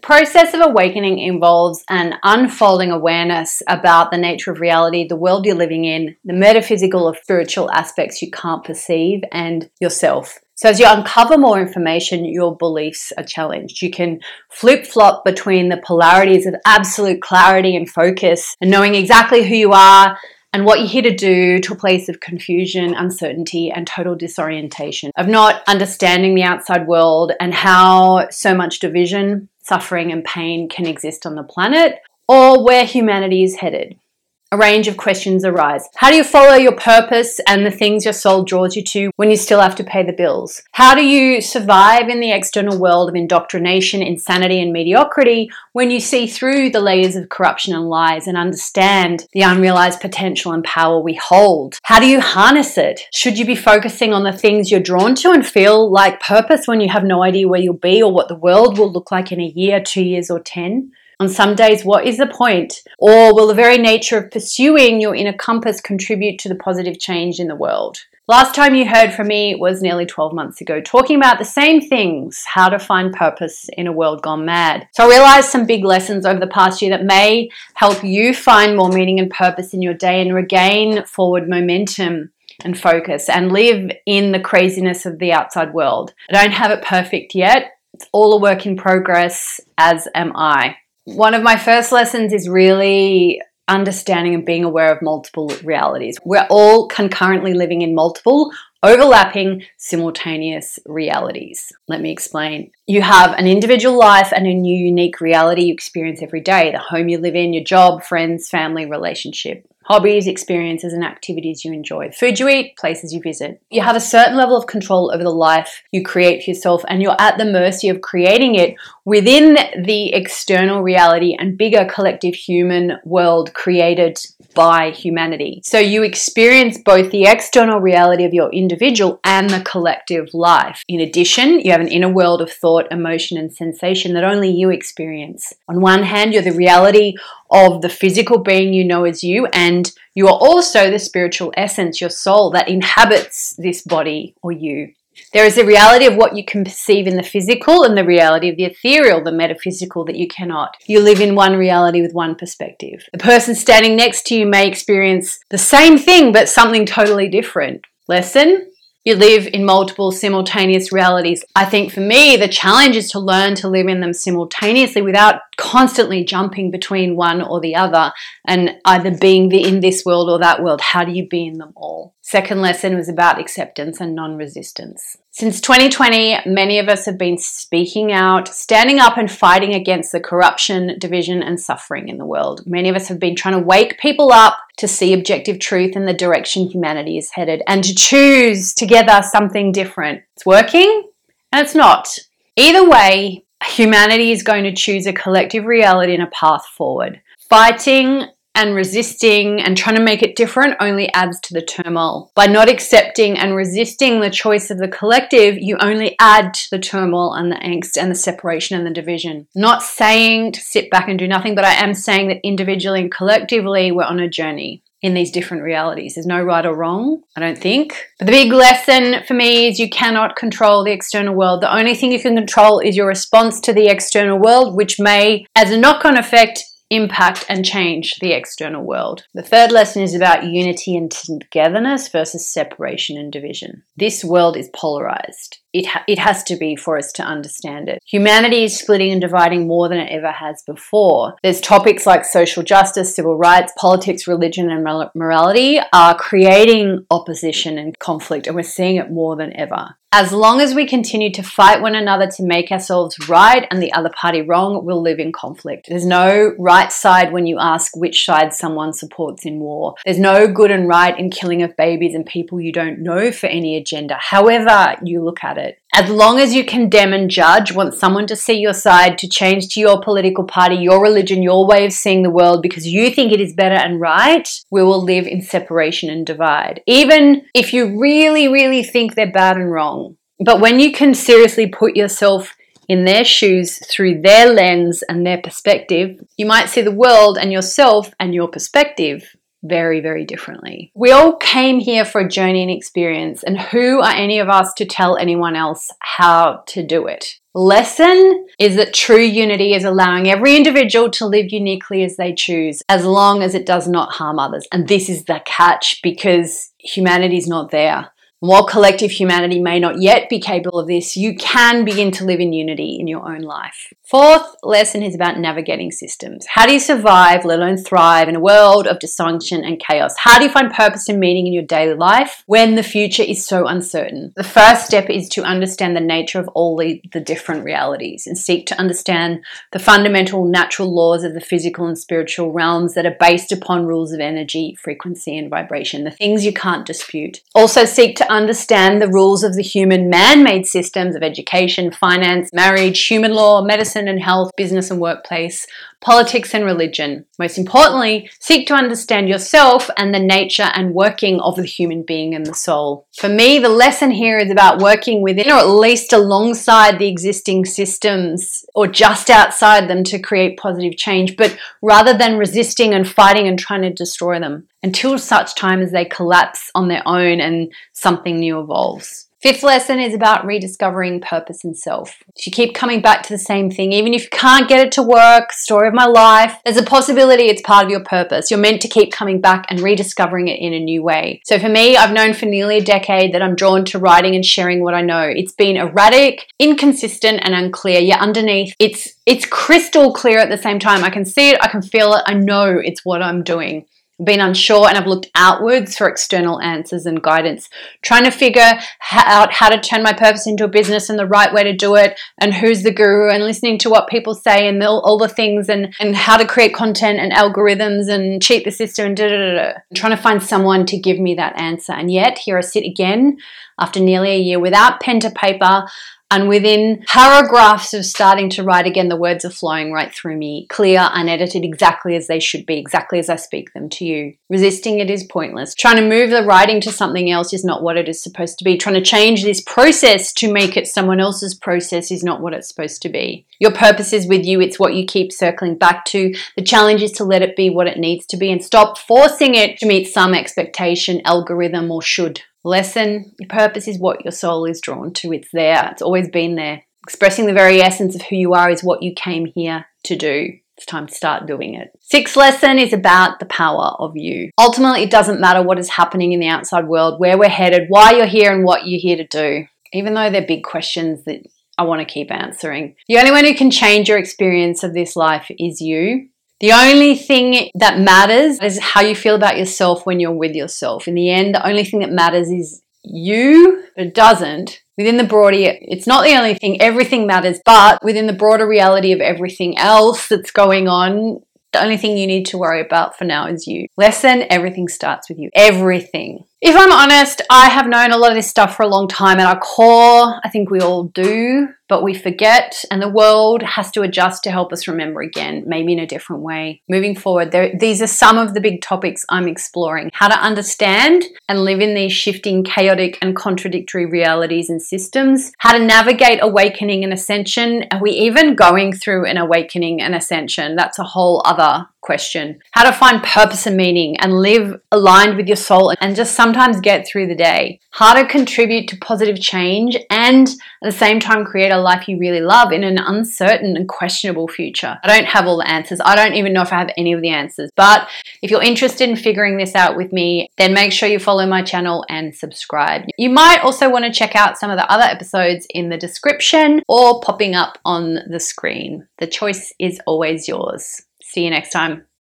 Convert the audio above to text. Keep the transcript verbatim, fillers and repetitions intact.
process of awakening involves an unfolding awareness about the nature of reality, the world you're living in, the metaphysical or spiritual aspects you can't perceive, and yourself. So as you uncover more information, your beliefs are challenged. You can flip-flop between the polarities of absolute clarity and focus and knowing exactly who you are and what you're here to do, to a place of confusion, uncertainty, and total disorientation, of not understanding the outside world and how so much division, suffering, and pain can exist on the planet, or where humanity is headed. A range of questions arise. How do you follow your purpose and the things your soul draws you to when you still have to pay the bills? How do you survive in the external world of indoctrination, insanity, and mediocrity when you see through the layers of corruption and lies and understand the unrealized potential and power we hold? How do you harness it? Should you be focusing on the things you're drawn to and feel like purpose when you have no idea where you'll be or what the world will look like in a year, two years, or ten? On some days, what is the point? Or will the very nature of pursuing your inner compass contribute to the positive change in the world? Last time you heard from me was nearly twelve months ago, talking about the same things, how to find purpose in a world gone mad. So I realized some big lessons over the past year that may help you find more meaning and purpose in your day and regain forward momentum and focus and live in the craziness of the outside world. I don't have it perfect yet. It's all a work in progress, as am I. One of my first lessons is really understanding and being aware of multiple realities. We're all concurrently living in multiple, overlapping, simultaneous realities. Let me explain. You have an individual life and a new unique reality you experience every day. The home you live in, your job, friends, family, relationship. Hobbies, experiences, and activities you enjoy. Food you eat, places you visit. You have a certain level of control over the life you create for yourself, and you're at the mercy of creating it within the external reality and bigger collective human world created by humanity. So you experience both the external reality of your individual and the collective life. In addition, you have an inner world of thought, emotion, and sensation that only you experience. On one hand, you're the reality of the physical being you know as you, and you are also the spiritual essence, your soul, that inhabits this body or you. There is a reality of what you can perceive in the physical and the reality of the ethereal, the metaphysical, that you cannot. You live in one reality with one perspective. The person standing next to you may experience the same thing, but something totally different. Lesson? You live in multiple simultaneous realities. I think for me, the challenge is to learn to live in them simultaneously without constantly jumping between one or the other and either being the, in this world or that world. How do you be in them all? Second lesson was about acceptance and non-resistance. Since twenty twenty, many of us have been speaking out, standing up and fighting against the corruption, division, and suffering in the world. Many of us have been trying to wake people up to see objective truth in the direction humanity is headed and to choose together something different. It's working and it's not. Either way, humanity is going to choose a collective reality and a path forward. Fighting and resisting and trying to make it different only adds to the turmoil. By not accepting and resisting the choice of the collective, you only add to the turmoil and the angst and the separation and the division. Not saying to sit back and do nothing, but I am saying that individually and collectively we're on a journey in these different realities. There's no right or wrong, I don't think. But the big lesson for me is you cannot control the external world. The only thing you can control is your response to the external world, which may, as a knock-on effect, impact and change the external world. The third lesson is about unity and togetherness versus separation and division. This world is polarized. It, ha- it has to be for us to understand it. Humanity is splitting and dividing more than it ever has before. There's topics like social justice, civil rights, politics, religion, and morality are creating opposition and conflict, and we're seeing it more than ever. As long as we continue to fight one another to make ourselves right and the other party wrong, we'll live in conflict. There's no right side when you ask which side someone supports in war. There's no good and right in killing of babies and people you don't know for any agenda, however you look at it. As long as you condemn and judge, want someone to see your side, to change to your political party, your religion, your way of seeing the world because you think it is better and right, we will live in separation and divide. Even if you really, really think they're bad and wrong. But when you can seriously put yourself in their shoes through their lens and their perspective, you might see the world and yourself and your perspective very, very differently. We all came here for a journey and experience, and who are any of us to tell anyone else how to do it? Lesson is that true unity is allowing every individual to live uniquely as they choose, as long as it does not harm others. And this is the catch, because humanity is not there. While collective humanity may not yet be capable of this, you can begin to live in unity in your own life. Fourth lesson is about navigating systems. How do you survive, let alone thrive, in a world of dysfunction and chaos? How do you find purpose and meaning in your daily life when the future is so uncertain? The first step is to understand the nature of all the, the different realities and seek to understand the fundamental natural laws of the physical and spiritual realms that are based upon rules of energy, frequency, and vibration, the things you can't dispute. Also seek to understand the rules of the human man-made systems of education, finance, marriage, human law, medicine and health, business and workplace, politics and religion. Most importantly, seek to understand yourself and the nature and working of the human being and the soul. For me, the lesson here is about working within, or at least alongside, the existing systems, or just outside them, to create positive change, but rather than resisting and fighting and trying to destroy them, until such time as they collapse on their own and something new evolves. Fifth lesson is about rediscovering purpose and self. If you keep coming back to the same thing, even if you can't get it to work, story of my life, there's a possibility it's part of your purpose. You're meant to keep coming back and rediscovering it in a new way. So for me, I've known for nearly a decade that I'm drawn to writing and sharing what I know. It's been erratic, inconsistent, and unclear, yet underneath, it's it's crystal clear at the same time. I can see it, I can feel it, I know it's what I'm doing. Been unsure, and I've looked outwards for external answers and guidance, trying to figure out how to turn my purpose into a business and the right way to do it, and who's the guru, and listening to what people say and all, all the things, and, and how to create content and algorithms and cheat the system and da da da da. Trying to find someone to give me that answer. And yet here I sit again after nearly a year without pen to paper, and within paragraphs of starting to write again, the words are flowing right through me, clear, unedited, exactly as they should be, exactly as I speak them to you. Resisting it is pointless. Trying to move the writing to something else is not what it is supposed to be. Trying to change this process to make it someone else's process is not what it's supposed to be. Your purpose is with you. It's what you keep circling back to. The challenge is to let it be what it needs to be and stop forcing it to meet some expectation, algorithm, or should. Lesson, your purpose is what your soul is drawn to. It's there. It's always been there. Expressing the very essence of who you are is what you came here to do. It's time to start doing it. Sixth lesson is about the power of you. Ultimately, it doesn't matter what is happening in the outside world, where we're headed, why you're here, and what you're here to do. Even though they're big questions that I want to keep answering. The only one who can change your experience of this life is you. The only thing that matters is how you feel about yourself when you're with yourself. In the end, the only thing that matters is you, but it doesn't. Within the broader, it's not the only thing, everything matters, but within the broader reality of everything else that's going on, the only thing you need to worry about for now is you. Lesson, everything starts with you. Everything. If I'm honest, I have known a lot of this stuff for a long time. At our core, I think we all do, but we forget, and the world has to adjust to help us remember again, maybe in a different way. Moving forward, there, these are some of the big topics I'm exploring. How to understand and live in these shifting, chaotic, and contradictory realities and systems. How to navigate awakening and ascension. Are we even going through an awakening and ascension? That's a whole other question. How to find purpose and meaning and live aligned with your soul and just sometimes get through the day. How to contribute to positive change and at the same time create a life you really love in an uncertain and questionable future. I don't have all the answers. I don't even know if I have any of the answers. But if you're interested in figuring this out with me, then make sure you follow my channel and subscribe. You might also want to check out some of the other episodes in the description or popping up on the screen. The choice is always yours. See you next time.